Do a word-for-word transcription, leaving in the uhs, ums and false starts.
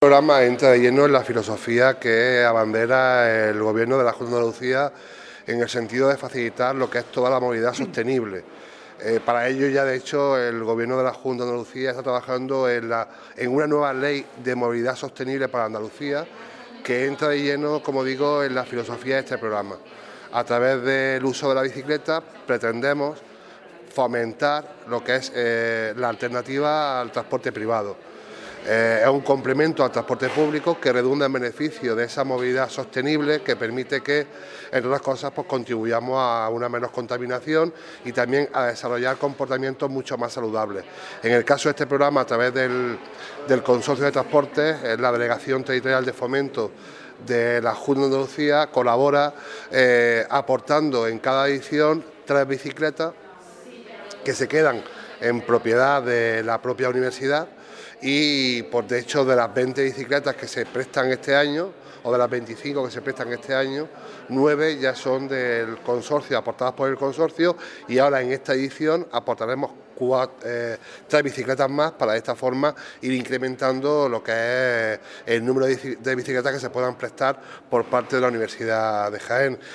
El programa entra de lleno en la filosofía que abandera el Gobierno de la Junta de Andalucía en el sentido de facilitar lo que es toda la movilidad sostenible. Eh, para ello ya de hecho el Gobierno de la Junta de Andalucía está trabajando en, la, en una nueva ley de movilidad sostenible para Andalucía que entra de lleno, como digo, en la filosofía de este programa. A través del uso de la bicicleta pretendemos fomentar lo que es eh, la alternativa al transporte privado. Eh, es un complemento al transporte público que redunda en beneficio de esa movilidad sostenible que permite que, entre otras cosas, pues contribuyamos a una menos contaminación y también a desarrollar comportamientos mucho más saludables. En el caso de este programa, a través del, del Consorcio de Transportes, la Delegación Territorial de Fomento de la Junta de Andalucía colabora eh, aportando en cada edición tres bicicletas que se quedan en propiedad de la propia universidad. Y por de hecho de las veinte bicicletas que se prestan este año, o de las veinticinco que se prestan este año, nueve ya son del consorcio, aportadas por el consorcio, y ahora en esta edición aportaremos cuatro, eh, tres bicicletas más para de esta forma ir incrementando lo que es el número de bicicletas que se puedan prestar por parte de la Universidad de Jaén.